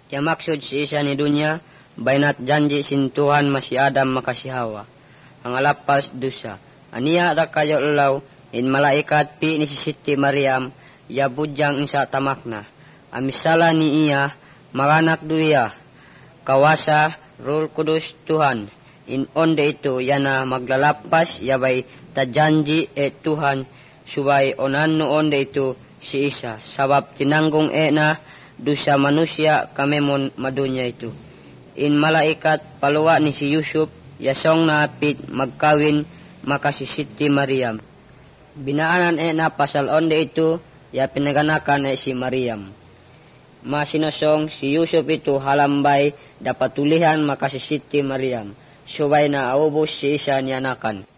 Yamaksud si isa ni dunya, baynat janji sin Tuhan ma si Adam makasihawa. Ang alapas dusa. Aniya da kayo ulaw, in malaikat pi ni si Siti Mariam, yabudyang isa tamakna. Amisala ni iya, maranak duya, kawasa, Rul Kudus Tuhan. In onde ito, yana maglalapas, yabay tajanji Tuhan, subay onan no onde ito si isa. Sabab tinanggong na, dusa manusia kamemon madunya ito. In malaikat paluwa ni si Yusuf, yasong naapit magkawin maka si Siti Mariam. Binaanan na pasal onde ito, ya pinaganakan si Mariam. Masinosong si Yusuf ito halambay dapat tulihan maka si Siti Mariam. Subay na aubos si isa ni anakan.